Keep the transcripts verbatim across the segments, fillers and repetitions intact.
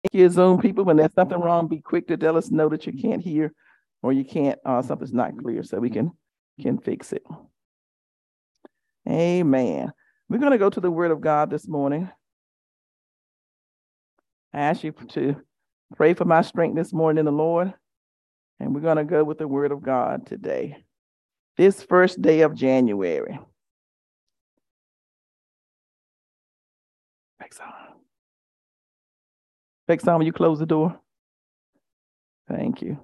you, Zoom people. When there's something wrong, be quick to tell us know that you can't hear or you can't, uh, something's not clear so we can, can fix it. Amen. We're going to go to the Word of God this morning. I ask you to pray for my strength this morning in the Lord. And we're going to go with the Word of God today. This first day of January. Exxon. Exxon, will you close the door? Thank you.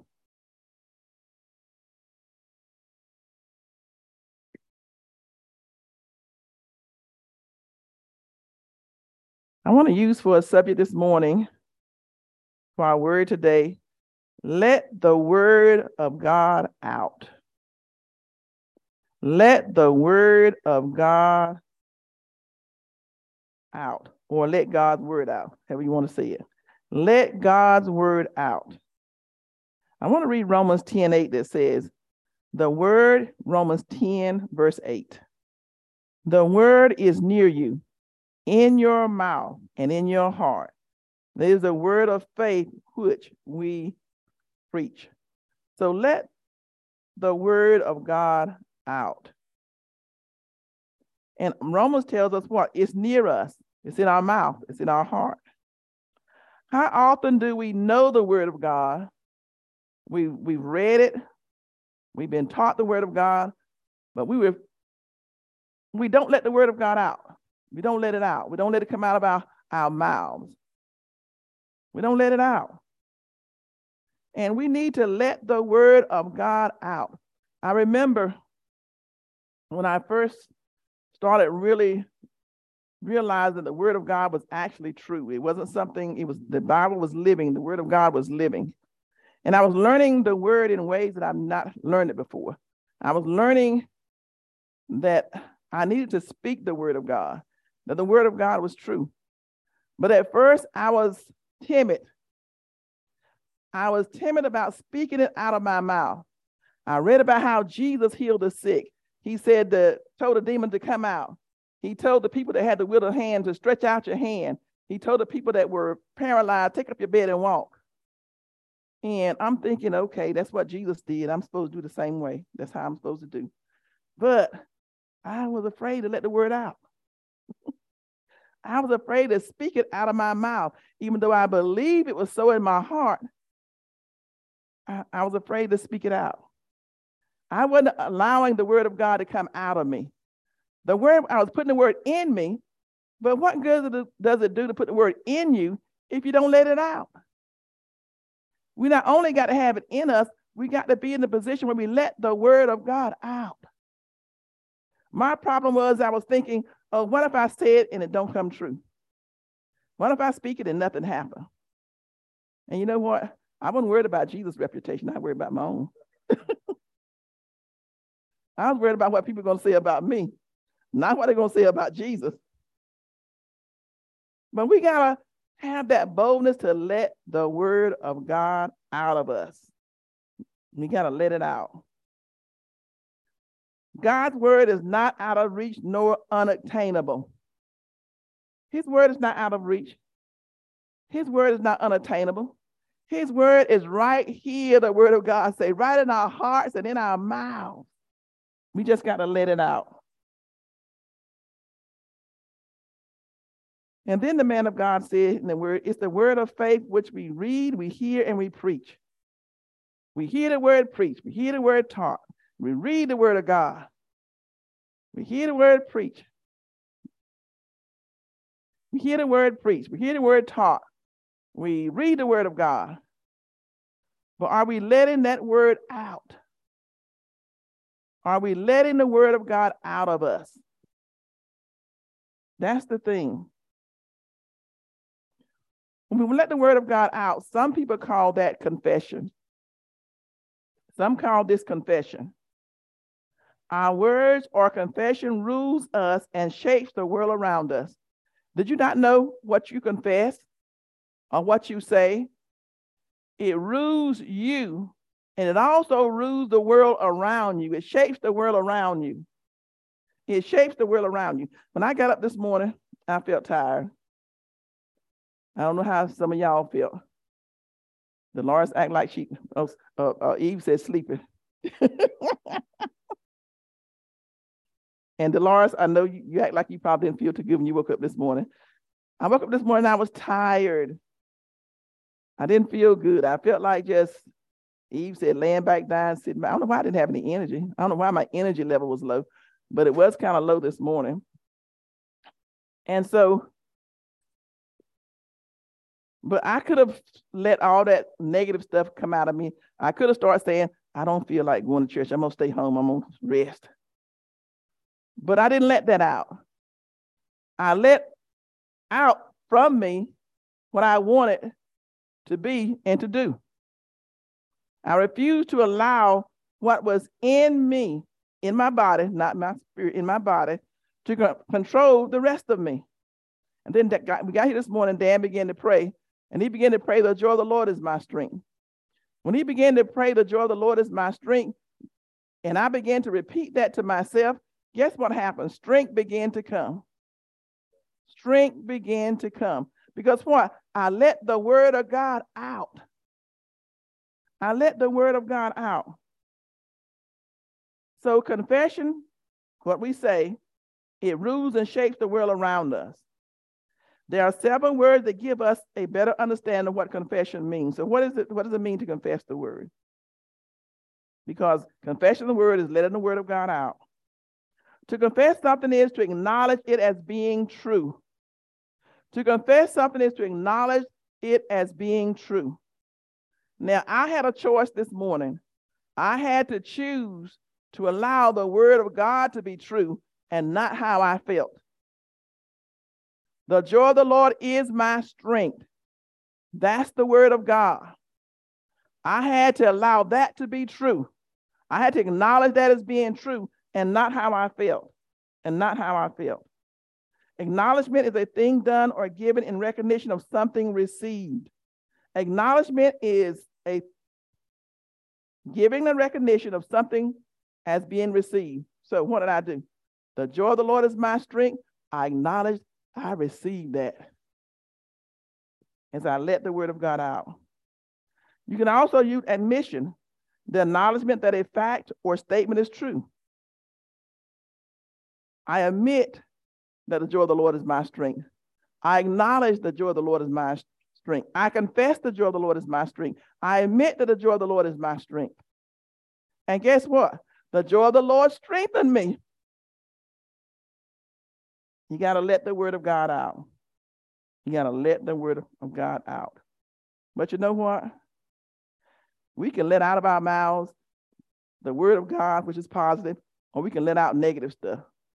I want to use for a subject this morning, for our word today, let the word of God out. Let the word of God out, or let God's word out, however you want to say it. Let God's word out. I want to read Romans ten eight that says, the word, Romans ten, verse eight. The word is near you, in your mouth and in your heart. There is a word of faith which we preach. So let the word of God out. And Romans tells us what? It's near us. It's in our mouth. It's in our heart. How often do we know the word of God? We, we've read it. We've been taught the word of God, but we were, we don't let the word of God out. We don't let it out. We don't let it come out of our, our mouths. We don't let it out. And we need to let the word of God out. I remember when I first started really realizing the word of God was actually true. It wasn't something, it was, the Bible was living, the word of God was living. And I was learning the word in ways that I've not learned it before. I was learning that I needed to speak the word of God, that the word of God was true. But at first I was timid. I was timid about speaking it out of my mouth. I read about how Jesus healed the sick. He said that, told the demon to come out. He told the people that had the withered hand to stretch out your hand. He told the people that were paralyzed, take up your bed and walk. And I'm thinking, okay, that's what Jesus did. I'm supposed to do the same way. That's how I'm supposed to do. But I was afraid to let the word out. I was afraid to speak it out of my mouth, even though I believe it was so in my heart. I, I was afraid to speak it out. I wasn't allowing the word of God to come out of me. The word, I was putting the word in me, but what good does it do to put the word in you if you don't let it out? We not only got to have it in us, we got to be in the position where we let the word of God out. My problem was I was thinking, oh, what if I say it and it don't come true? What if I speak it and nothing happened? And you know what? I wasn't worried about Jesus' reputation. I worried about my own. I was worried about what people are going to say about me, not what they're going to say about Jesus. But we got to have that boldness to let the word of God out of us. We got to let it out. God's word is not out of reach nor unattainable. His word is not out of reach. His word is not unattainable. His word is right here, the word of God say, right in our hearts and in our mouths. We just got to let it out. And then the man of God said in the word, it's the word of faith which we read, we hear, and we preach. We hear the word preach. We hear the word taught. We read the word of God. We hear the word preach. We hear the word preach. We hear the word taught. We read the word of God. But are we letting that word out? Are we letting the word of God out of us? That's the thing. When we let the word of God out, some people call that confession. Some call this confession. Our words or confession rules us and shapes the world around us. Did you not know what you confess or what you say? It rules you, and it also rules the world around you. It shapes the world around you. It shapes the world around you. When I got up this morning, I felt tired. I don't know how some of y'all feel. Dolores act like she, uh, uh, Eve said sleeping. And Dolores, I know you, you act like you probably didn't feel too good when you woke up this morning. I woke up this morning, I was tired. I didn't feel good. I felt like just, Eve said, laying back down, sitting back. I don't know why I didn't have any energy. I don't know why my energy level was low, but it was kind of low this morning. And so, but I could have let all that negative stuff come out of me. I could have started saying, I don't feel like going to church. I'm going to stay home. I'm going to rest. But I didn't let that out. I let out from me what I wanted to be and to do. I refused to allow what was in me, in my body, not my spirit, in my body, to control the rest of me. And then that got, we got here this morning, Dan began to pray, and he began to pray, the joy of the Lord is my strength. When he began to pray, the joy of the Lord is my strength, and I began to repeat that to myself, guess what happened? Strength began to come. Strength began to come. Because what? I let the word of God out. I let the word of God out. So confession, what we say, it rules and shapes the world around us. There are seven words that give us a better understanding of what confession means. So what is it? What does it mean to confess the word? Because confession of the word is letting the word of God out. To confess something is to acknowledge it as being true. To confess something is to acknowledge it as being true. Now, I had a choice this morning. I had to choose to allow the word of God to be true and not how I felt. The joy of the Lord is my strength. That's the word of God. I had to allow that to be true. I had to acknowledge that as being true and not how I felt. And not how I felt. Acknowledgement is a thing done or given in recognition of something received. Acknowledgement is a giving the recognition of something as being received. So what did I do? The joy of the Lord is my strength. I acknowledge I received that as I let the word of God out. You can also use admission, the acknowledgement that a fact or statement is true. I admit that the joy of the Lord is my strength. I acknowledge the joy of the Lord is my strength. I confess the joy of the Lord is my strength. I admit that the joy of the Lord is my strength. And guess what? The joy of the Lord strengthened me. You got to let the word of God out. You got to let the word of God out. But you know what? We can let out of our mouths the word of God, which is positive, or we can let out negative stuff.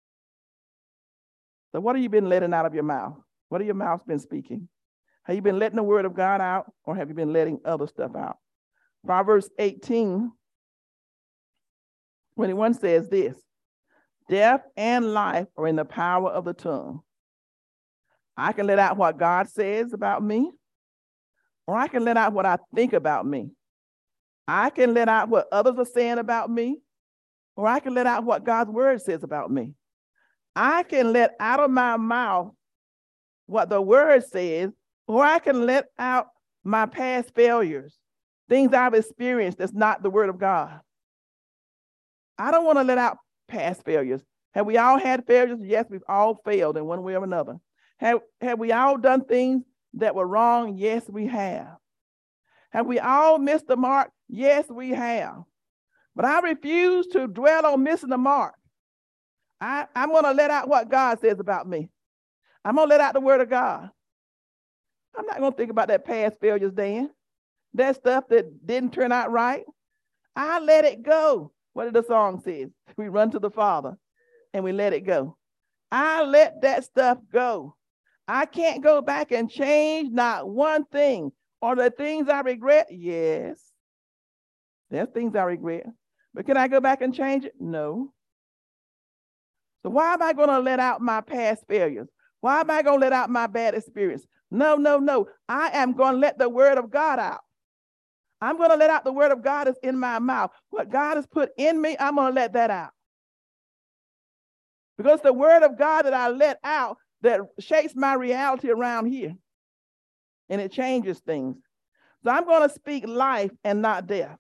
So what have you been letting out of your mouth? What have your mouth been speaking? Have you been letting the word of God out, or have you been letting other stuff out? Proverbs eighteen, twenty-one says this: death and life are in the power of the tongue. I can let out what God says about me, or I can let out what I think about me. I can let out what others are saying about me, or I can let out what God's word says about me. I can let out of my mouth what the word says, or I can let out my past failures, things I've experienced that's not the word of God. I don't want to let out past failures. Have we all had failures? Yes, we've all failed in one way or another. Have, have we all done things that were wrong? Yes, we have. Have we all missed the mark? Yes, we have. But I refuse to dwell on missing the mark. I, I'm going to let out what God says about me. I'm going to let out the word of God. I'm not going to think about that past failures, Dan. That stuff that didn't turn out right. I let it go. What did the song say? We run to the Father and we let it go. I let that stuff go. I can't go back and change not one thing. Are there things I regret? Yes. There's things I regret. But can I go back and change it? No. So why am I going to let out my past failures? Why am I going to let out my bad experience? No, no, no. I am going to let the word of God out. I'm going to let out the word of God that's in my mouth. What God has put in me, I'm going to let that out. Because the word of God that I let out that shapes my reality around here. and it changes things. So I'm going to speak life and not death.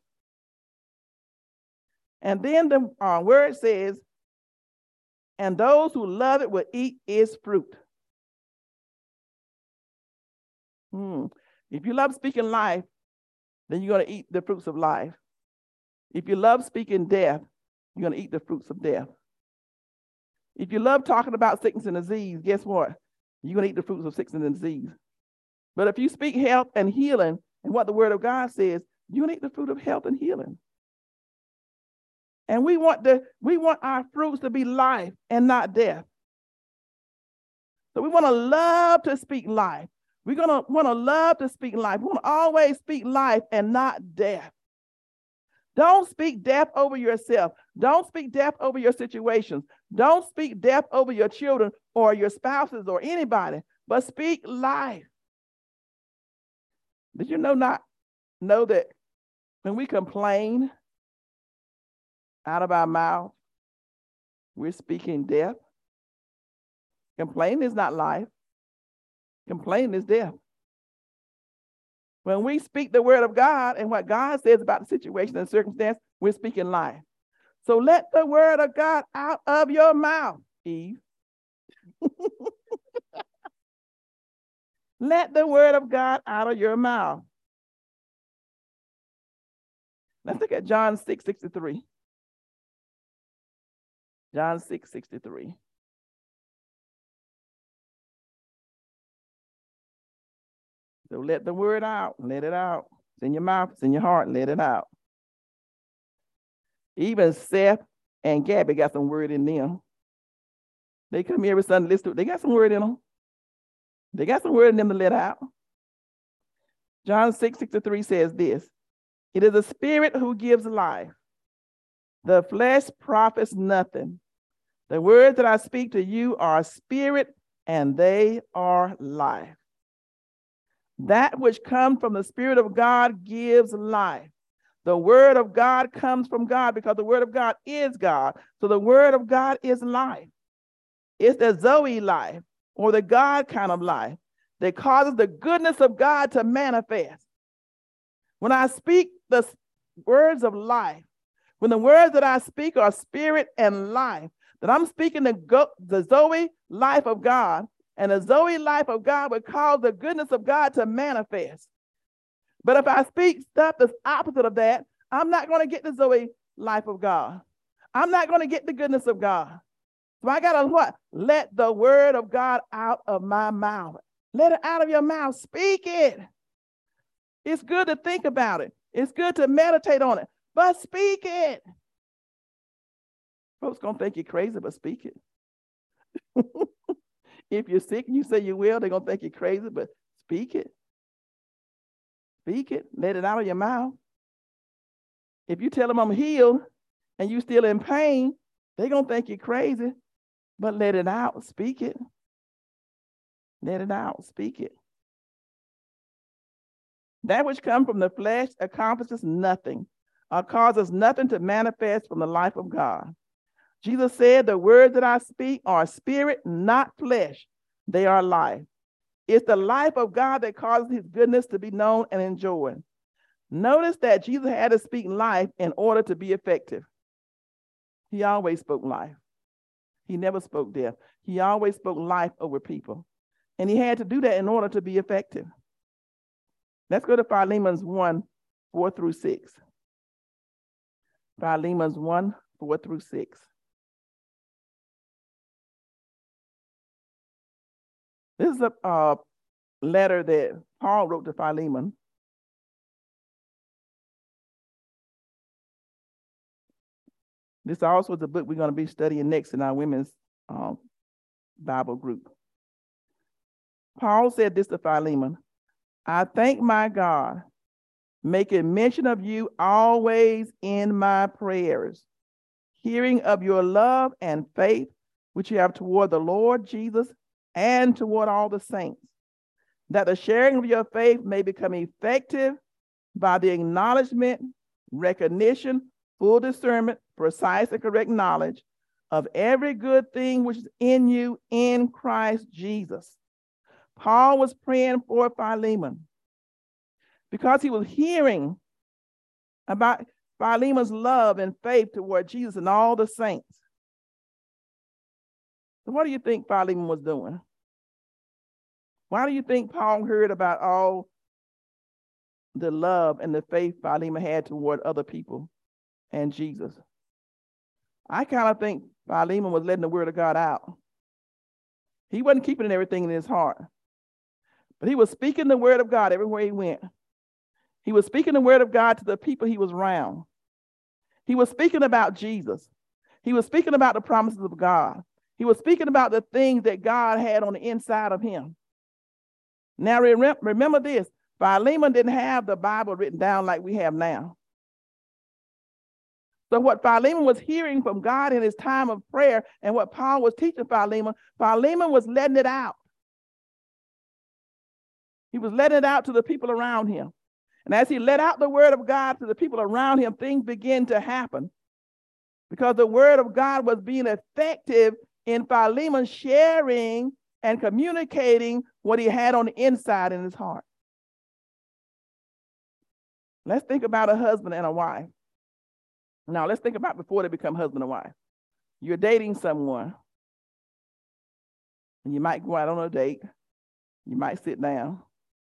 And then the uh, word says, and those who love it will eat its fruit. Hmm. If you love speaking life, then you're going to eat the fruits of life. If you love speaking death, you're going to eat the fruits of death. If you love talking about sickness and disease, guess what? You're going to eat the fruits of sickness and disease. But if you speak health and healing and what the word of God says, you're going to eat the fruit of health and healing. And we want the we want our fruits to be life and not death. So we want to love to speak life. We're going to want to love to speak life. We want to always speak life and not death. Don't speak death over yourself. Don't speak death over your situations. Don't speak death over your children or your spouses or anybody, but speak life. Did you know not know that when we complain out of our mouth, we're speaking death? Complaining is not life. Complaining is death. When we speak the word of God and what God says about the situation and circumstance, we're speaking life. So let the word of God out of your mouth, Eve. Let the word of God out of your mouth. Let's look at John six sixty-three. John six sixty-three. So let the word out, let it out. It's in your mouth, it's in your heart, let it out. Even Seth and Gabby got some word in them. They come here every Sunday, listen to it. They got some word in them. They got some word in them to let out. John six sixty-three says this: it is the spirit who gives life. The flesh profits nothing. The words that I speak to you are spirit and they are life. That which comes from the Spirit of God gives life. The word of God comes from God because the word of God is God. So the word of God is life. It's the Zoe life or the God kind of life that causes the goodness of God to manifest. When I speak the words of life, when the words that I speak are spirit and life, that I'm speaking the, go- the Zoe life of God, and the Zoe life of God would cause the goodness of God to manifest. But if I speak stuff that's opposite of that, I'm not going to get the Zoe life of God. I'm not going to get the goodness of God. So I got to what? Let the word of God out of my mouth. Let it out of your mouth. Speak it. It's good to think about it. It's good to meditate on it, but speak it. Folks going to think you're crazy, but speak it. If you're sick and you say you will, they're going to think you're crazy, but speak it. Speak it. Let it out of your mouth. If you tell them I'm healed and you're still in pain, they're going to think you're crazy, but let it out. Speak it. Let it out. Speak it. That which comes from the flesh accomplishes nothing or causes nothing to manifest from the life of God. Jesus said, the words that I speak are spirit, not flesh. They are life. It's the life of God that causes his goodness to be known and enjoyed. Notice that Jesus had to speak life in order to be effective. He always spoke life. He never spoke death. He always spoke life over people. And he had to do that in order to be effective. Let's go to Philemon one, four through six. Philemon one, four through six. This is a uh, letter that Paul wrote to Philemon. This also is a book we're going to be studying next in our women's um, Bible group. Paul said this to Philemon: I thank my God, making mention of you always in my prayers, hearing of your love and faith, which you have toward the Lord Jesus and toward all the saints, that the sharing of your faith may become effective by the acknowledgement, recognition, full discernment, precise and correct knowledge of every good thing which is in you in Christ Jesus. Paul was praying for Philemon because he was hearing about Philemon's love and faith toward Jesus and all the saints. So what do you think Philemon was doing? Why do you think Paul heard about all the love and the faith Philemon had toward other people and Jesus? I kind of think Philemon was letting the word of God out. He wasn't keeping everything in his heart, but he was speaking the word of God everywhere he went. He was speaking the word of God to the people he was around. He was speaking about Jesus. He was speaking about the promises of God. He was speaking about the things that God had on the inside of him. Now, remember this, Philemon didn't have the Bible written down like we have now. So what Philemon was hearing from God in his time of prayer and what Paul was teaching Philemon, Philemon was letting it out. He was letting it out to the people around him. And as he let out the word of God to the people around him, things began to happen because the word of God was being effective in Philemon sharing and communicating what he had on the inside in his heart. Let's think about a husband and a wife. Now, let's think about before they become husband and wife. You're dating someone, and you might go out on a date. You might sit down.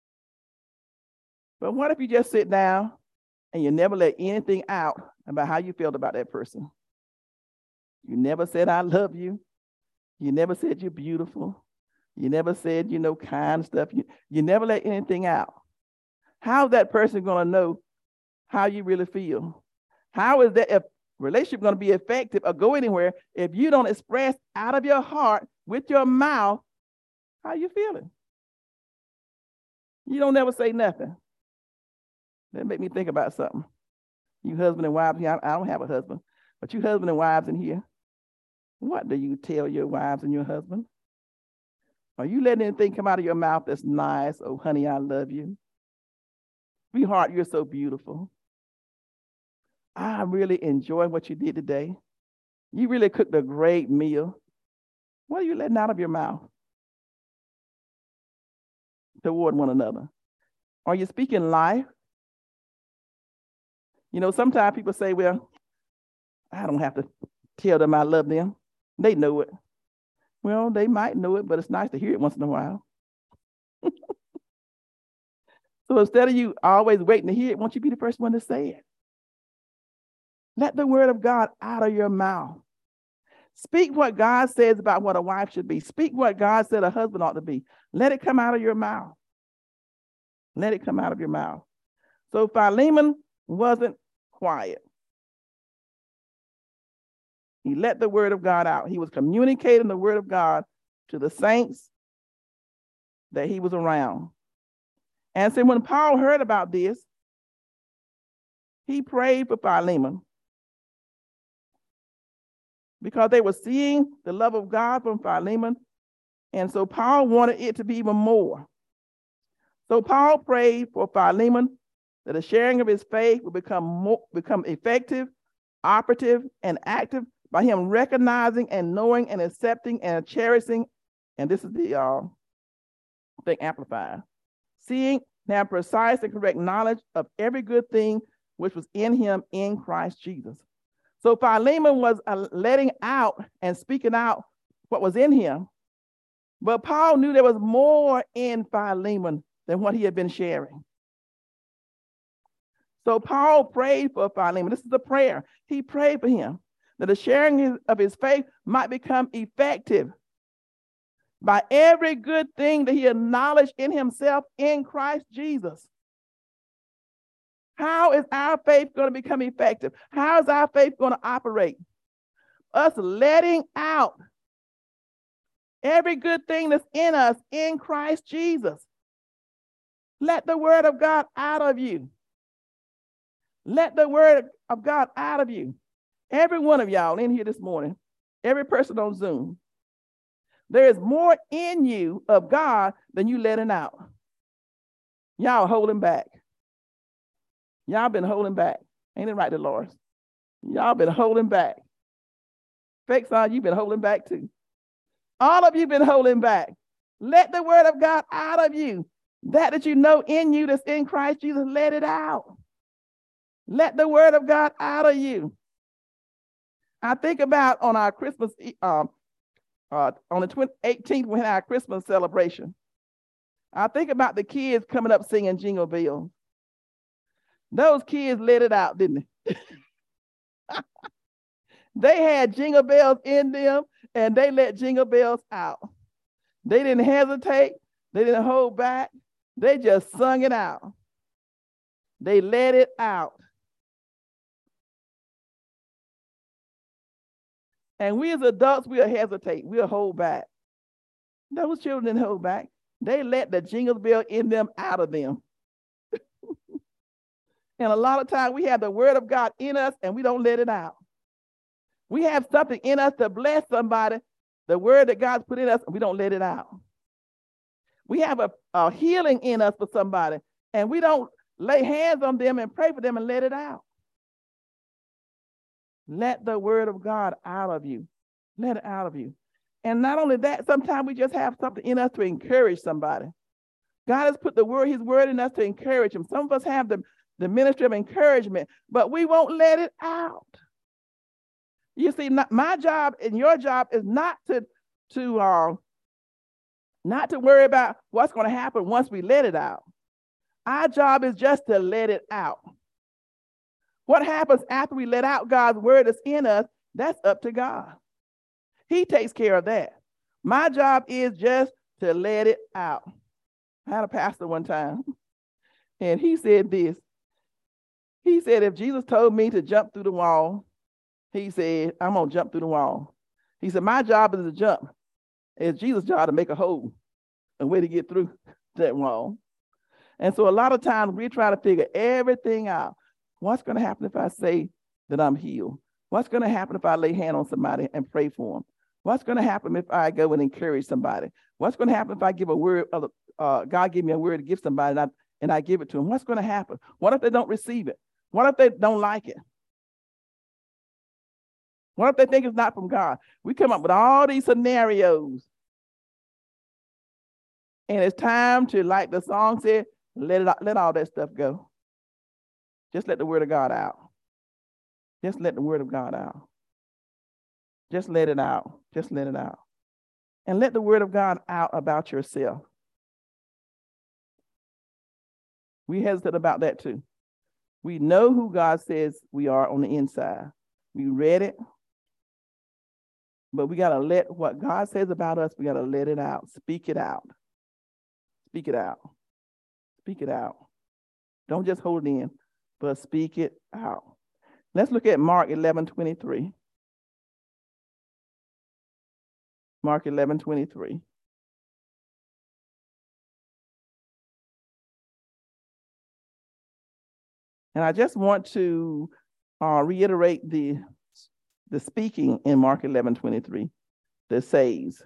But what if you just sit down and you never let anything out about how you felt about that person? You never said, I love you. You never said you're beautiful. You never said, you know, kind stuff. You, you never let anything out. How's that person going to know how you really feel? How is that relationship going to be effective or go anywhere if you don't express out of your heart with your mouth how you feeling? You don't never say nothing. That make me think about something. You husband and wives here, I don't have a husband, but you husband and wives in here, what do you tell your wives and your husband? Are you letting anything come out of your mouth that's nice? Oh, honey, I love you. Sweetheart, you're so beautiful. I really enjoy what you did today. You really cooked a great meal. What are you letting out of your mouth toward one another? Are you speaking life? You know, sometimes people say, well, I don't have to tell them I love them. They know it. Well, they might know it, but it's nice to hear it once in a while. So instead of you always waiting to hear it, why don't you be the first one to say it? Let the word of God out of your mouth. Speak what God says about what a wife should be. Speak what God said a husband ought to be. Let it come out of your mouth. Let it come out of your mouth. So Philemon wasn't quiet. He let the word of God out. He was communicating the word of God to the saints that he was around. And so when Paul heard about this, he prayed for Philemon because they were seeing the love of God from Philemon. And so Paul wanted it to be even more. So Paul prayed for Philemon that the sharing of his faith will become more, become effective, operative, and active by him recognizing and knowing and accepting and cherishing, and this is the uh, thing amplified, seeing now precise and correct knowledge of every good thing which was in him in Christ Jesus. So Philemon was uh, letting out and speaking out what was in him, but Paul knew there was more in Philemon than what he had been sharing. So Paul prayed for Philemon. This is the prayer. He prayed for him that the sharing of his faith might become effective by every good thing that he acknowledged in himself in Christ Jesus. How is our faith going to become effective? How is our faith going to operate? Us letting out every good thing that's in us in Christ Jesus. Let the word of God out of you. Let the word of God out of you. Every one of y'all in here this morning, every person on Zoom, there is more in you of God than you letting out. Y'all holding back. Y'all been holding back. Ain't it right, Dolores? Y'all been holding back. Fake son, you've been holding back too. All of you been holding back. Let the word of God out of you. That that you know in you that's in Christ Jesus, let it out. Let the word of God out of you. I think about on our Christmas, um, uh, on the eighteenth, we had our Christmas celebration. I think about the kids coming up singing Jingle Bells. Those kids let it out, didn't they? They had jingle bells in them, and they let jingle bells out. They didn't hesitate. They didn't hold back. They just sung it out. They let it out. And we as adults, we'll hesitate. We'll hold back. Those children didn't hold back. They let the jingle bell in them out of them. And a lot of times we have the word of God in us and we don't let it out. We have something in us to bless somebody, the word that God's put in us, and we don't let it out. We have a, a healing in us for somebody, and we don't lay hands on them and pray for them and let it out. Let the word of God out of you. Let it out of you. And not only that, sometimes we just have something in us to encourage somebody. God has put the word, his word in us to encourage them. Some of us have the, the ministry of encouragement, but we won't let it out. You see, not, my job and your job is not to, to, uh, not to worry about what's going to happen once we let it out. Our job is just to let it out. What happens after we let out God's word that's in us, that's up to God. He takes care of that. My job is just to let it out. I had a pastor one time, and he said this. He said, if Jesus told me to jump through the wall, he said, I'm going to jump through the wall. He said, my job is to jump. It's Jesus' job to make a hole, a way to get through that wall. And so a lot of times we try to figure everything out. What's going to happen if I say that I'm healed? What's going to happen if I lay hand on somebody and pray for them? What's going to happen if I go and encourage somebody? What's going to happen if I give a word, of, uh, God give me a word to give somebody and I, and I give it to them? What's going to happen? What if they don't receive it? What if they don't like it? What if they think it's not from God? We come up with all these scenarios. And it's time to, like the song said, let it let all that stuff go. Just let the word of God out. Just let the word of God out. Just let it out. Just let it out. And let the word of God out about yourself. We hesitate about that too. We know who God says we are on the inside. We read it. But we got to let what God says about us, we got to let it out. Speak it out. Speak it out. Speak it out. Don't just hold it in, but speak it out. Let's look at Mark eleven twenty-three. Mark eleven twenty-three. And I just want to uh, reiterate the, the speaking in Mark eleven twenty-three that says,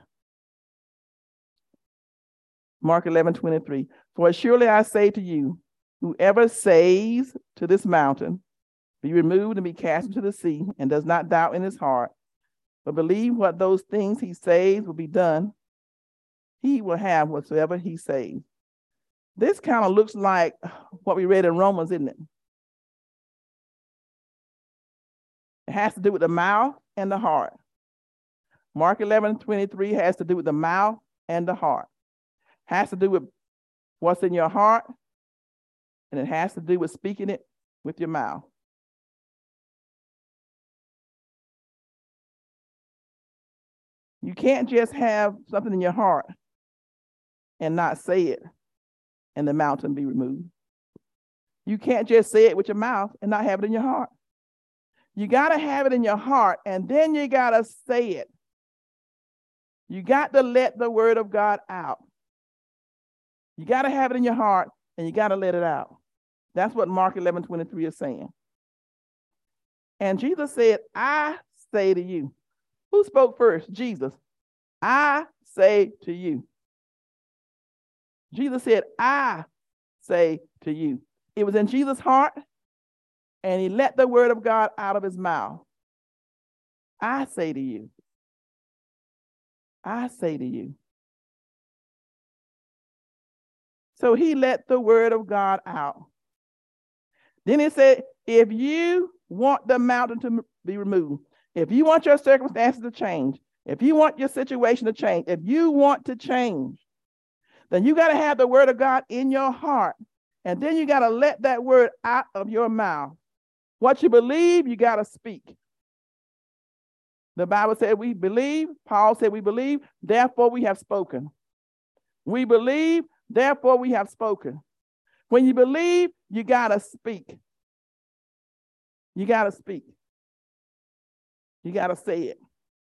Mark eleven twenty-three, for surely I say to you, whoever says to this mountain, be removed and be cast into the sea, and does not doubt in his heart, but believe what those things he says will be done, he will have whatsoever he says. This kind of looks like what we read in Romans, isn't it? It has to do with the mouth and the heart. Mark eleven twenty-three has to do with the mouth and the heart. Has to do with what's in your heart, and it has to do with speaking it with your mouth. You can't just have something in your heart and not say it and the mountain be removed. You can't just say it with your mouth and not have it in your heart. You got to have it in your heart, and then you got to say it. You got to let the word of God out. You got to have it in your heart, and you got to let it out. That's what Mark eleven twenty-three is saying. And Jesus said, I say to you. Who spoke first? Jesus. I say to you. Jesus said, I say to you. It was in Jesus' heart, and he let the word of God out of his mouth. I say to you. I say to you. So he let the word of God out. Then he said, if you want the mountain to be removed, if you want your circumstances to change, if you want your situation to change, if you want to change, then you got to have the word of God in your heart. And then you got to let that word out of your mouth. What you believe, you got to speak. The Bible said we believe. Paul said we believe, therefore we have spoken. We believe, therefore we have spoken. When you believe, you got to speak. You got to speak. You got to say it.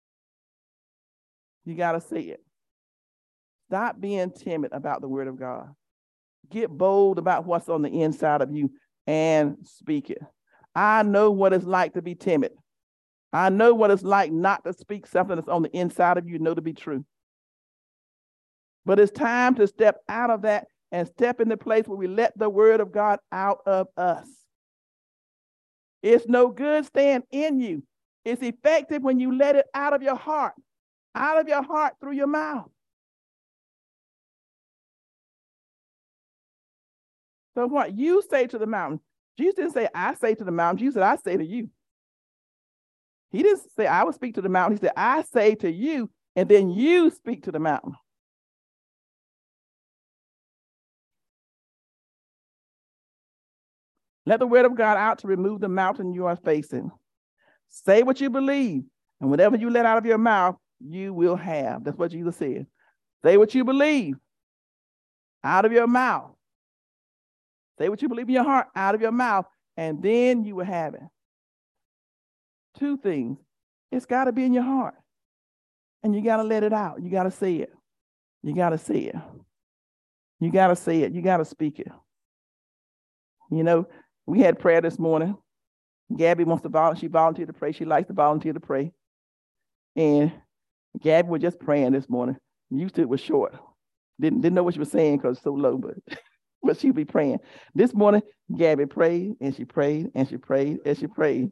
You got to say it. Stop being timid about the word of God. Get bold about what's on the inside of you and speak it. I know what it's like to be timid. I know what it's like not to speak something that's on the inside of you, know to be true. But it's time to step out of that and step in the place where we let the word of God out of us. It's no good staying in you. It's effective when you let it out of your heart, out of your heart through your mouth. So what you say to the mountain, Jesus didn't say, I say to the mountain. Jesus said, I say to you. He didn't say, I will speak to the mountain. He said, I say to you, and then you speak to the mountain. Let the word of God out to remove the mountain you are facing. Say what you believe, and whatever you let out of your mouth, you will have. That's what Jesus said. Say what you believe out of your mouth. Say what you believe in your heart out of your mouth, and then you will have it. Two things. It's got to be in your heart, and you got to let it out. You got to say it. You got to say it. You got to say it. You got to speak it. You know, we had prayer this morning. Gabby wants to volunteer. She volunteered to pray. She likes to volunteer to pray. And Gabby was just praying this morning. Used to it was short. Didn't, didn't know what she was saying because it's so low, but, but she'd be praying. This morning, Gabby prayed, and she prayed, and she prayed, and she prayed.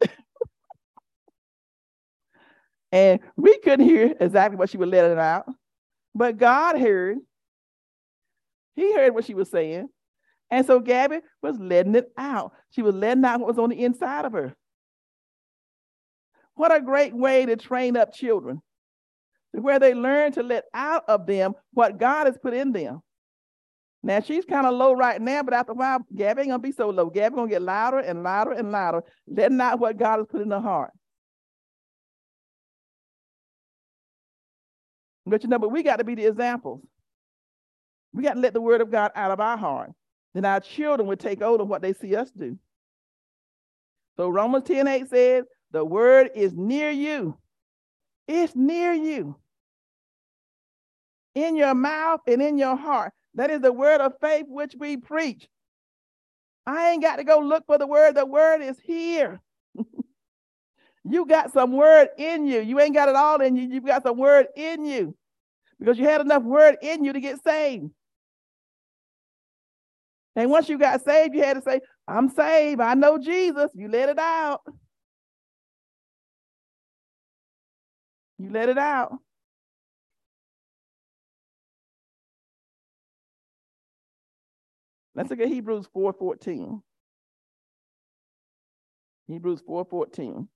And we couldn't hear exactly what she was letting out, but God heard. He heard what she was saying. And so Gabby was letting it out. She was letting out what was on the inside of her. What a great way to train up children, where they learn to let out of them what God has put in them. Now, she's kind of low right now, but after a while, Gabby ain't going to be so low. Gabby going to get louder and louder and louder, letting out what God has put in her heart. But you know, but we got to be the examples. We got to let the word of God out of our heart. Then our children will take hold of what they see us do. So Romans ten eight says, the word is near you. It's near you. In your mouth and in your heart. That is the word of faith which we preach. I ain't got to go look for the word. The word is here. You got some word in you. You ain't got it all in you. You've got some word in you because you had enough word in you to get saved. And once you got saved, you had to say, I'm saved. I know Jesus. You let it out. You let it out. Let's look at Hebrews four fourteen. Hebrews four fourteen.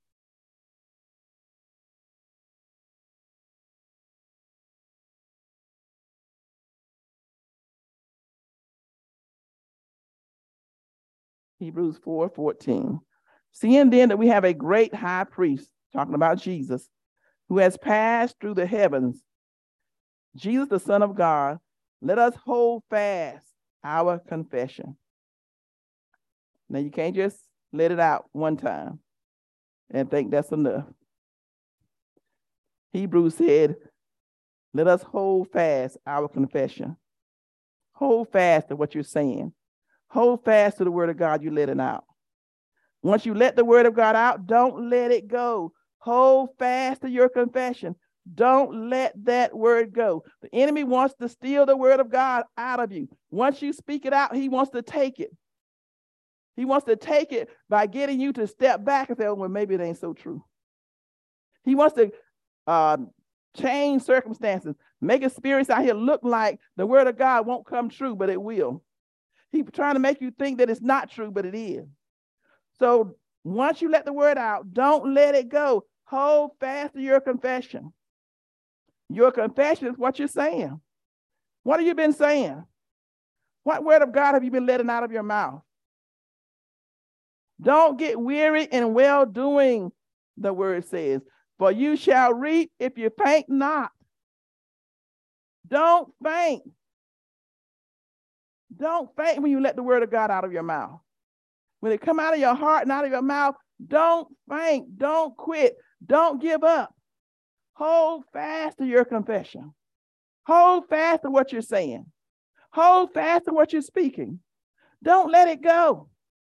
Hebrews four fourteen. Seeing then that we have a great high priest, talking about Jesus, who has passed through the heavens, Jesus, the Son of God, let us hold fast our confession. Now, you can't just let it out one time and think that's enough. Hebrews said, let us hold fast our confession. Hold fast to what you're saying. Hold fast to the word of God, you let it out. Once you let the word of God out, don't let it go. Hold fast to your confession. Don't let that word go. The enemy wants to steal the word of God out of you. Once you speak it out, he wants to take it. He wants to take it by getting you to step back and say, oh, well, maybe it ain't so true. He wants to uh, change circumstances, make experience out here look like the word of God won't come true, but it will. He's trying to make you think that it's not true, but it is. So once you let the word out, don't let it go. Hold fast to your confession. Your confession is what you're saying. What have you been saying? What word of God have you been letting out of your mouth? Don't get weary in well-doing, the word says, for you shall reap if you faint not. Don't faint. Don't faint when you let the word of God out of your mouth. When it come out of your heart and out of your mouth, don't faint. Don't quit. Don't give up. Hold fast to your confession. Hold fast to what you're saying. Hold fast to what you're speaking. Don't let it go.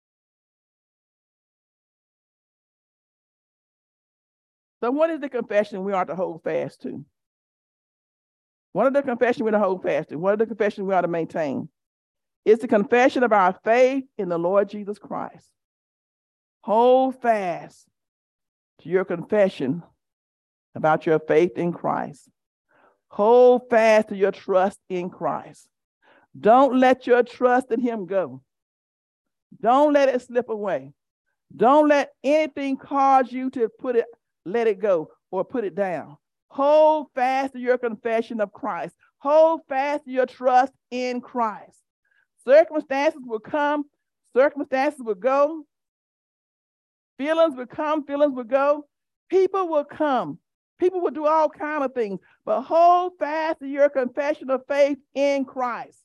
So what is the confession we are to hold fast to? What are the confession we're to hold fast to? What are the confessions we are to maintain? It's the confession of our faith in the Lord Jesus Christ. Hold fast to your confession about your faith in Christ. Hold fast to your trust in Christ. Don't let your trust in him go. Don't let it slip away. Don't let anything cause you to put it, let it go or put it down. Hold fast to your confession of Christ. Hold fast to your trust in Christ. Circumstances will come, circumstances will go. Feelings will come, feelings will go. People will come. People will do all kinds of things, but hold fast to your confession of faith in Christ.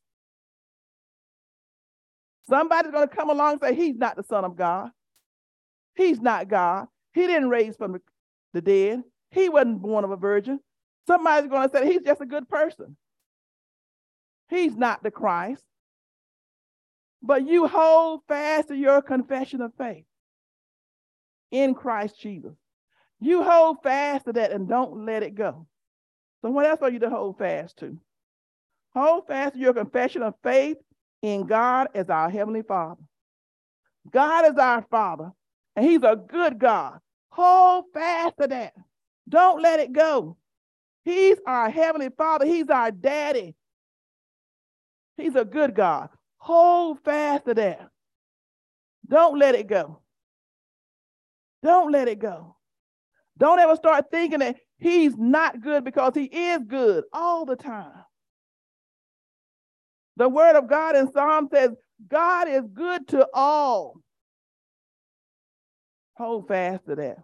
Somebody's going to come along and say, he's not the Son of God. He's not God. He didn't raise from the dead. He wasn't born of a virgin. Somebody's going to say, he's just a good person. He's not the Christ. But you hold fast to your confession of faith in Christ Jesus. You hold fast to that and don't let it go. So what else are you to hold fast to? Hold fast to your confession of faith in God as our Heavenly Father. God is our Father, and he's a good God. Hold fast to that. Don't let it go. He's our Heavenly Father. He's our daddy. He's a good God. Hold fast to that. Don't let it go. Don't let it go. Don't ever start thinking that he's not good because he is good all the time. The word of God in Psalm says, God is good to all. Hold fast to that.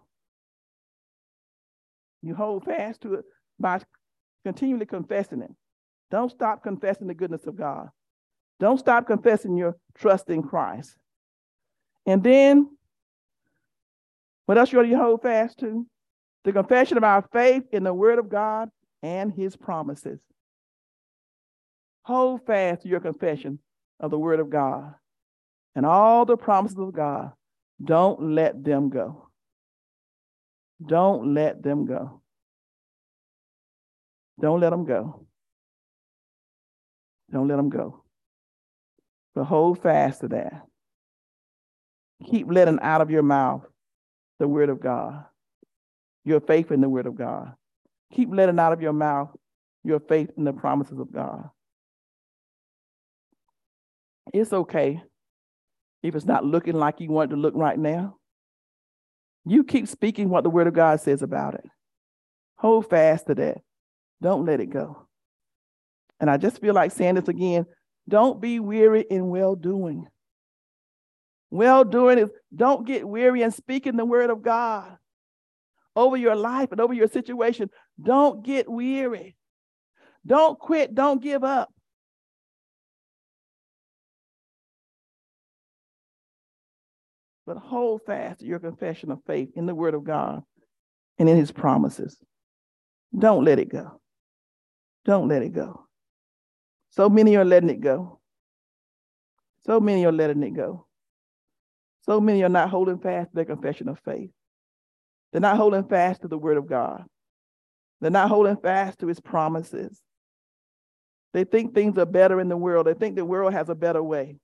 You hold fast to it by continually confessing it. Don't stop confessing the goodness of God. Don't stop confessing your trust in Christ. And then, what else you want to hold fast to? The confession of our faith in the word of God and his promises. Hold fast to your confession of the word of God and all the promises of God. Don't let them go. Don't let them go. Don't let them go. Don't let them go. But hold fast to that. Keep letting out of your mouth the word of God, your faith in the word of God. Keep letting out of your mouth your faith in the promises of God. It's okay if it's not looking like you want it to look right now. You keep speaking what the word of God says about it. Hold fast to that. Don't let it go. And I just feel like saying this again. Don't be weary in well-doing. Well-doing is don't get weary in speaking the word of God over your life and over your situation. Don't get weary. Don't quit. Don't give up. But hold fast to your confession of faith in the word of God and in his promises. Don't let it go. Don't let it go. So many are letting it go. So many are letting it go. So many are not holding fast to their confession of faith. They're not holding fast to the word of God. They're not holding fast to his promises. They think things are better in the world. They think the world has a better way.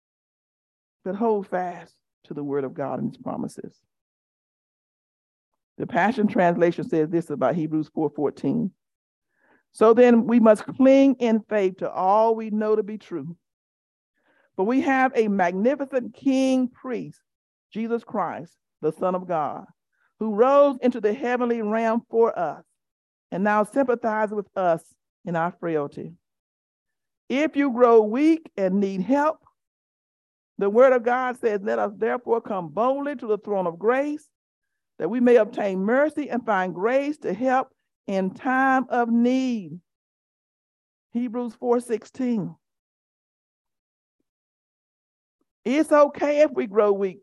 But hold fast to the word of God and his promises. The Passion Translation says this about Hebrews four fourteen. So then we must cling in faith to all we know to be true. But we have a magnificent king priest, Jesus Christ, the Son of God, who rose into the heavenly realm for us and now sympathizes with us in our frailty. If you grow weak and need help, the word of God says, let us therefore come boldly to the throne of grace, that we may obtain mercy and find grace to help in time of need. Hebrews four sixteen. It's okay if we grow weak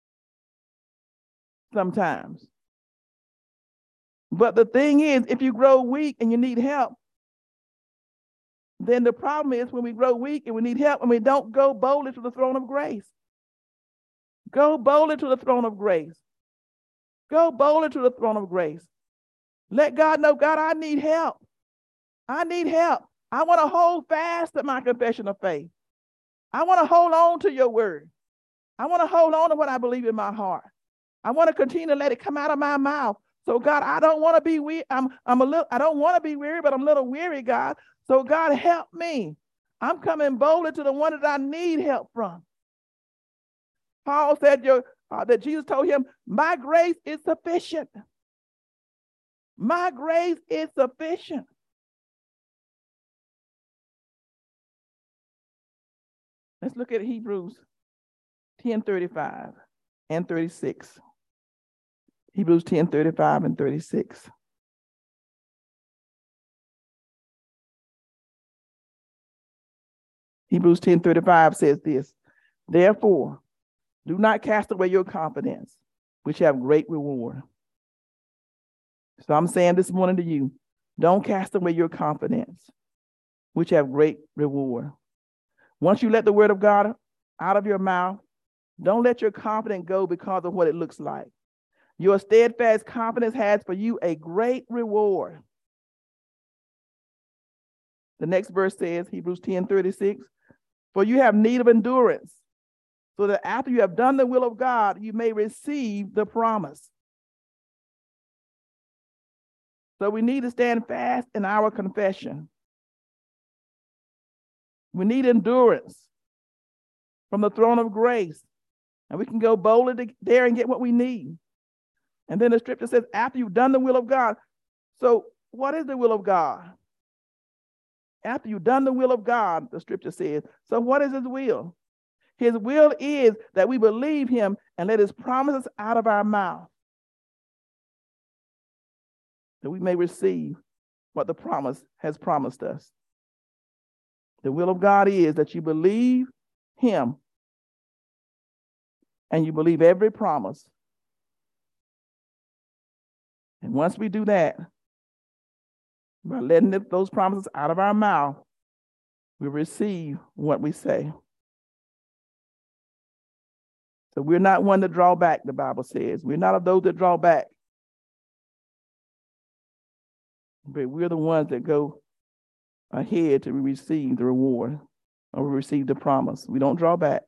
sometimes. But the thing is, if you grow weak and you need help, then the problem is when we grow weak and we need help and we don't go boldly to the throne of grace. Go boldly to the throne of grace. Go boldly to the throne of grace. Let God know, God, I need help. I need help. I want to hold fast at my confession of faith. I want to hold on to your word. I want to hold on to what I believe in my heart. I want to continue to let it come out of my mouth. So God, I don't want to be weary. I'm, I'm a little, I don't want to be weary, but I'm a little weary, God. So God, help me. I'm coming boldly to the one that I need help from. Paul said your, uh, that Jesus told him, my grace is sufficient. My grace is sufficient. Let's look at Hebrews ten thirty-five and thirty-six. Hebrews ten thirty-five and thirty-six. Hebrews ten thirty-five says this, therefore, do not cast away your confidence, which have great reward. So I'm saying this morning to you, don't cast away your confidence, which have great reward. Once you let the word of God out of your mouth, don't let your confidence go because of what it looks like. Your steadfast confidence has for you a great reward. The next verse says, Hebrews ten thirty-six, for you have need of endurance, so that after you have done the will of God, you may receive the promise. So we need to stand fast in our confession. We need endurance from the throne of grace, and we can go boldly there and get what we need. And then the scripture says, after you've done the will of God. So what is the will of God? After you've done the will of God, the scripture says, so what is his will? His will is that we believe him and let his promises out of our mouth, that we may receive what the promise has promised us. The will of God is that you believe him and you believe every promise. And once we do that, by letting those promises out of our mouth, we receive what we say. So we're not one to draw back, the Bible says. We're not of those that draw back. But we're the ones that go ahead to receive the reward or receive the promise. We don't draw back.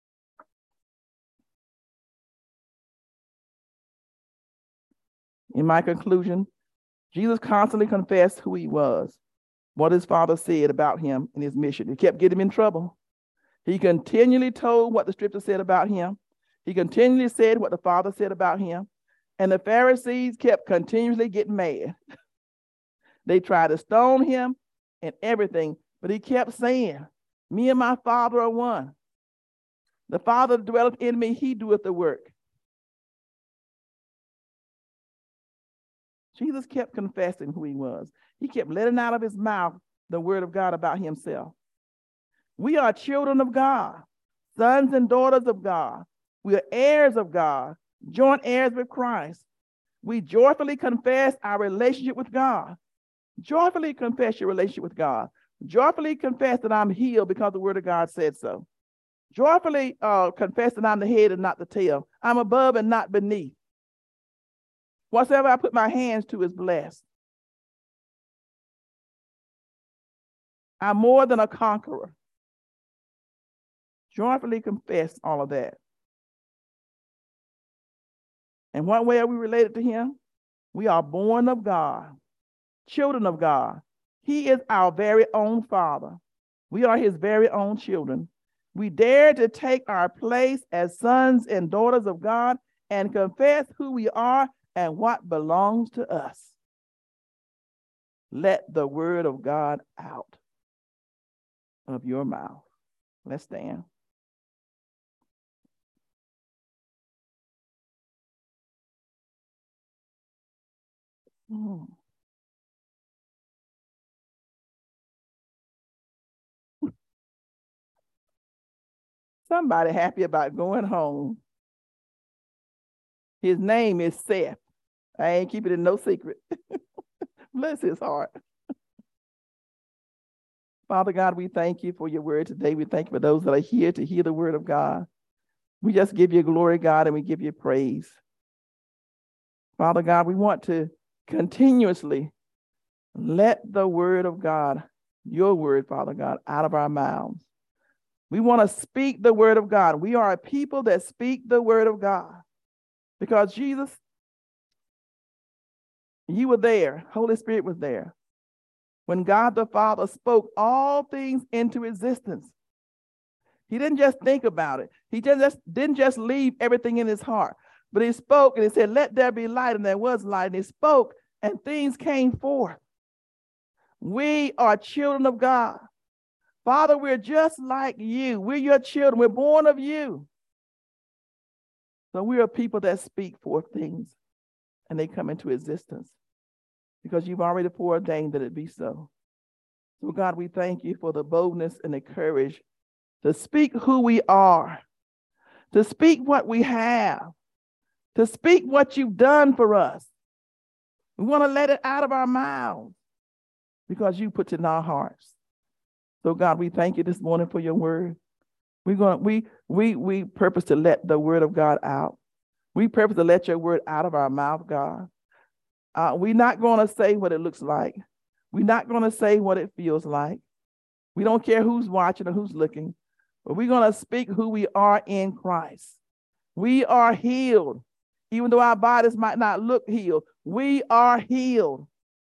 In my conclusion, Jesus constantly confessed who he was, what his Father said about him and his mission. It kept getting him in trouble. He continually told what the scripture said about him. He continually said what the Father said about him. And the Pharisees kept continuously getting mad. They tried to stone him and everything, but he kept saying, me and my Father are one. The Father dwelleth in me, he doeth the work. Jesus kept confessing who he was. He kept letting out of his mouth the word of God about himself. We are children of God, sons and daughters of God. We are heirs of God, joint heirs with Christ. We joyfully confess our relationship with God. Joyfully confess your relationship with God. Joyfully confess that I'm healed because the word of God said so. Joyfully uh, confess that I'm the head and not the tail. I'm above and not beneath. Whatsoever I put my hands to is blessed. I'm more than a conqueror. Joyfully confess all of that. And what way are we related to him? We are born of God, children of God. He is our very own Father. We are his very own children. We dare to take our place as sons and daughters of God and confess who we are and what belongs to us. Let the word of God out of your mouth. Let's stand. Hmm. Somebody happy about going home. His name is Seth. I ain't keeping it no secret. Bless his heart. Father God, we thank you for your word today. We thank you for those that are here to hear the word of God. We just give you glory, God, and we give you praise. Father God, we want to continuously let the word of God, your word, Father God, out of our mouths. We want to speak the word of God. We are a people that speak the word of God. Because Jesus, you were there. Holy Spirit was there. When God the Father spoke all things into existence, he didn't just think about it. He just didn't just leave everything in his heart, but he spoke and he said, let there be light, and there was light. And he spoke and things came forth. We are children of God. Father, we're just like you. We're your children. We're born of you. So we are people that speak forth things and they come into existence because you've already foreordained that it be so. So God, we thank you for the boldness and the courage to speak who we are, to speak what we have, to speak what you've done for us. We want to let it out of our mouths because you put it in our hearts. So God, we thank you this morning for your word. We're going to, we we we purpose to let the word of God out. We purpose to let your word out of our mouth, God. Uh, we're not going to say what it looks like. We're not going to say what it feels like. We don't care who's watching or who's looking, but we're going to speak who we are in Christ. We are healed. Even though our bodies might not look healed, we are healed.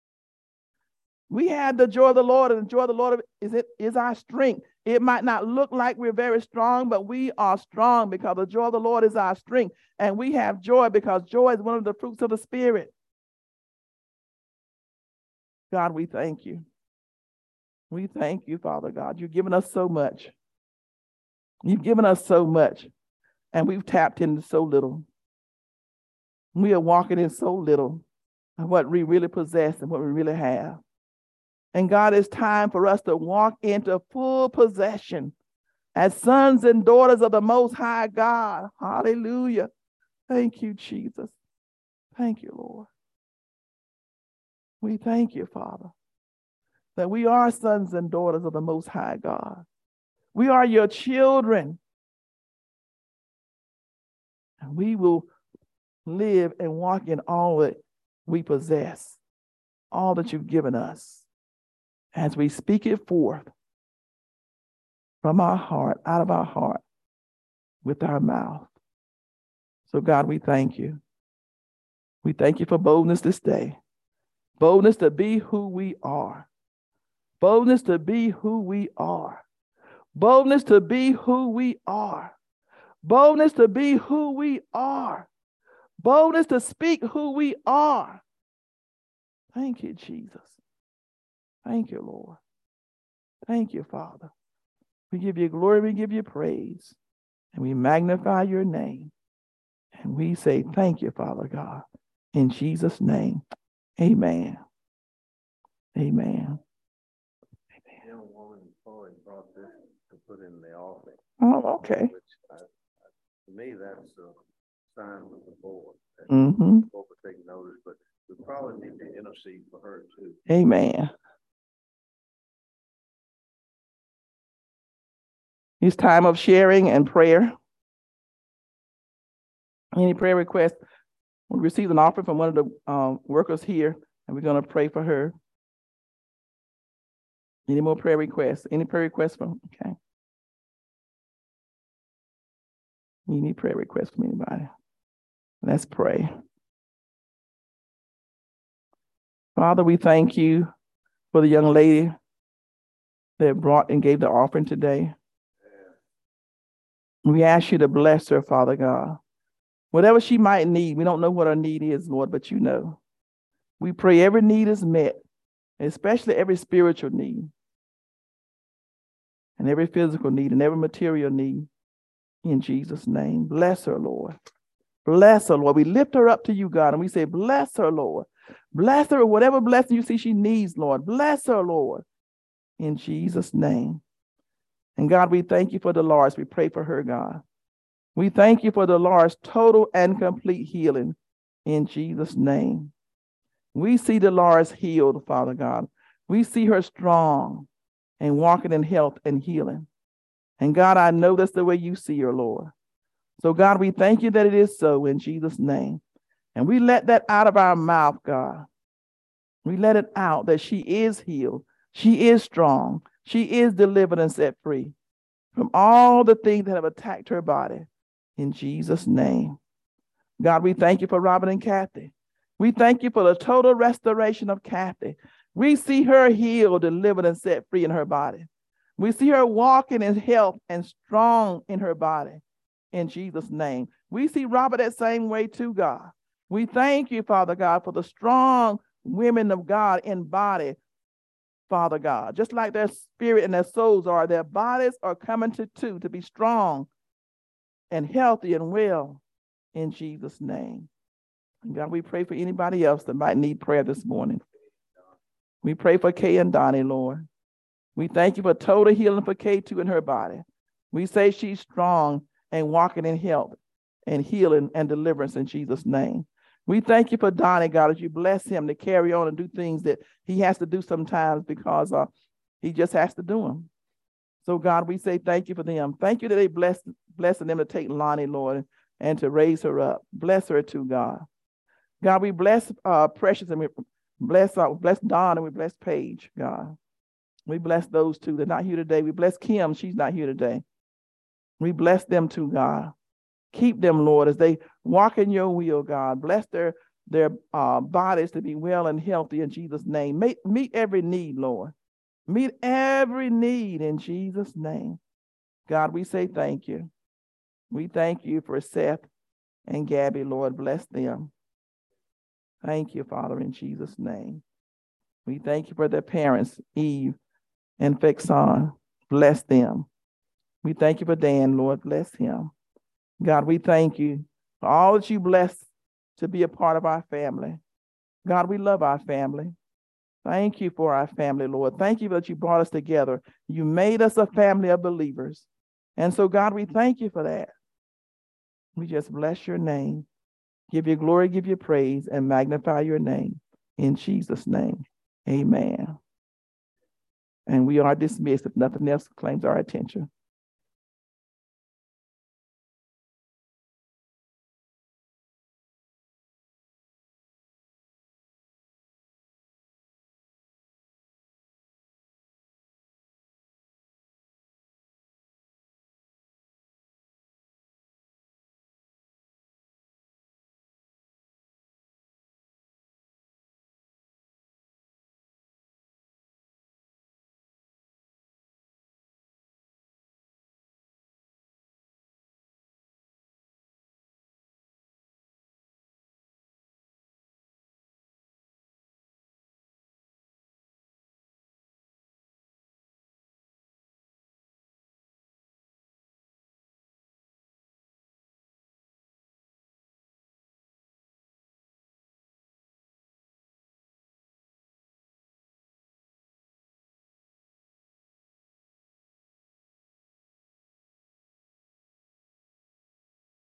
We have the joy of the Lord, and the joy of the Lord is, it, is our strength. It might not look like we're very strong, but we are strong because the joy of the Lord is our strength. And we have joy because joy is one of the fruits of the Spirit. God, we thank you. We thank you, Father God. You've given us so much. You've given us so much, and we've tapped into so little. We are walking in so little of what we really possess and what we really have. And God, it's time for us to walk into full possession as sons and daughters of the Most High God. Hallelujah. Thank you, Jesus. Thank you, Lord. We thank you, Father, that we are sons and daughters of the Most High God. We are your children. And we will live and walk in all that we possess, all that you've given us, as we speak it forth from our heart, out of our heart, with our mouth. So God, we thank you. We thank you for boldness this day. Boldness to be who we are. Boldness to be who we are. Boldness to be who we are. Boldness to be who we are. Boldness to speak who we are. Thank you, Jesus. Thank you, Lord. Thank you, Father. We give you glory, we give you praise, and we magnify your name. And we say thank you, Father God, in Jesus' name. Amen. Amen. A young woman brought this to put in the offering. Oh, okay. Which, uh, to me, that's a sign of the board. Mm-hmm. Board will take notice, but we probably need to intercede for her too. Amen. It's time of sharing and prayer. Any prayer requests? We received an offering from one of the um, workers here, and we're going to pray for her. Any more prayer requests? Any prayer requests from? Okay. Any prayer requests from anybody? Let's pray. Father, we thank you for the young lady that brought and gave the offering today. We ask you to bless her, Father God. Whatever she might need, we don't know what her need is, Lord, but you know. We pray every need is met, especially every spiritual need, and every physical need, and every material need. In Jesus' name, bless her, Lord. Bless her, Lord. We lift her up to you, God, and we say, bless her, Lord. Bless her, whatever blessing you see she needs, Lord. Bless her, Lord, in Jesus' name. And God, we thank you for Dolores. We pray for her, God. We thank you for Dolores' total and complete healing in Jesus' name. We see Dolores healed, Father God. We see her strong and walking in health and healing. And God, I know that's the way you see her, Lord. So God, we thank you that it is so in Jesus' name. And we let that out of our mouth, God. We let it out that she is healed. She is strong. She is delivered and set free from all the things that have attacked her body in Jesus' name. God, we thank you for Robin and Kathy. We thank you for the total restoration of Kathy. We see her healed, delivered, and set free in her body. We see her walking in health and strong in her body in Jesus' name. We see Robert that same way too, God. We thank you, Father God, for the strong women of God in body, Father God. Just like their spirit and their souls are, their bodies are coming to two to be strong and healthy and well in Jesus' name. And God, we pray for anybody else that might need prayer this morning. We pray for Kay and Donnie, Lord. We thank you for total healing for Kay too in her body. We say she's strong and walking in health and healing and deliverance in Jesus' name. We thank you for Donnie, God, as you bless him to carry on and do things that he has to do sometimes because uh, he just has to do them. So, God, we say thank you for them. Thank you that they bless blessing them to take Lonnie, Lord, and to raise her up. Bless her too, God. God, we bless uh, Precious and we bless uh, bless Don and we bless Paige, God. We bless those two. They're not here today. We bless Kim. She's not here today. We bless them too, God. Keep them, Lord, as they walk in your will, God. Bless their, their uh, bodies to be well and healthy in Jesus' name. Meet, meet every need, Lord. Meet every need in Jesus' name. God, we say thank you. We thank you for Seth and Gabby, Lord. Bless them. Thank you, Father, in Jesus' name. We thank you for their parents, Eve and Fexon. Bless them. We thank you for Dan, Lord. Bless him. God, we thank you for all that you bless to be a part of our family. God, we love our family. Thank you for our family, Lord. Thank you that you brought us together. You made us a family of believers. And so, God, we thank you for that. We just bless your name, give you glory, give you praise, and magnify your name. In Jesus' name, amen. And we are dismissed if nothing else claims our attention.